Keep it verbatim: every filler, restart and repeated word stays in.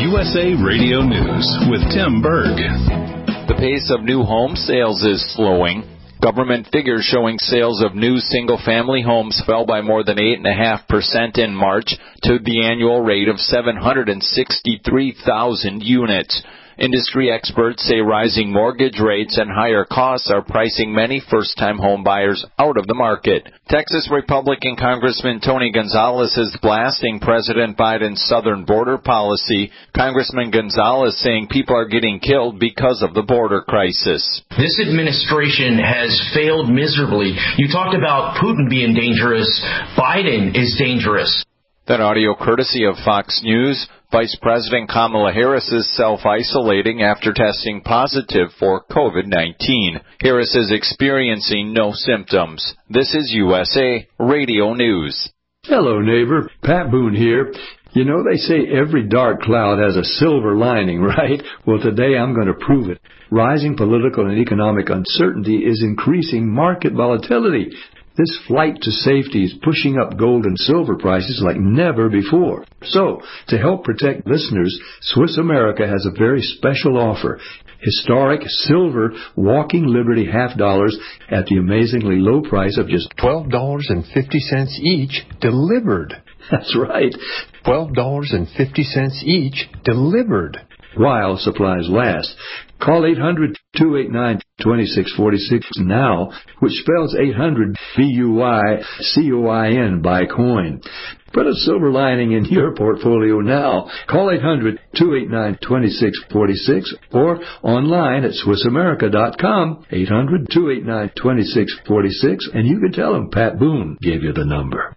U S A Radio News with Tim Berg. The pace of new home sales is slowing. Government figures showing sales of new single-family homes fell by more than eight point five percent in March to the annual rate of seven hundred sixty-three thousand units. Industry experts say rising mortgage rates and higher costs are pricing many first-time home buyers out of the market. Texas Republican Congressman Tony Gonzalez is blasting President Biden's southern border policy. Congressman Gonzalez saying people are getting killed because of the border crisis. This administration has failed miserably. You talked about Putin being dangerous. Biden is dangerous. That audio courtesy of Fox News. Vice President Kamala Harris is self-isolating after testing positive for COVID nineteen. Harris is experiencing no symptoms. This is U S A Radio News. Hello, neighbor. Pat Boone here. You know, they say every dark cloud has a silver lining, right? Well, today I'm going to prove it. Rising political and economic uncertainty is increasing market volatility. This flight to safety is pushing up gold and silver prices like never before. So, to help protect listeners, Swiss America has a very special offer. Historic silver Walking Liberty half dollars at the amazingly low price of just twelve dollars and fifty cents each, delivered. That's right. twelve dollars and fifty cents each, delivered. While supplies last. Call eight hundred, two eight nine, two six four six now, which spells eight hundred B U Y C O I N, buy coin. Put a silver lining in your portfolio now. Call eight hundred, two eight nine, two six four six or online at Swiss America dot com, eight hundred, two eight nine, two six four six, and you can tell them Pat Boone gave you the number.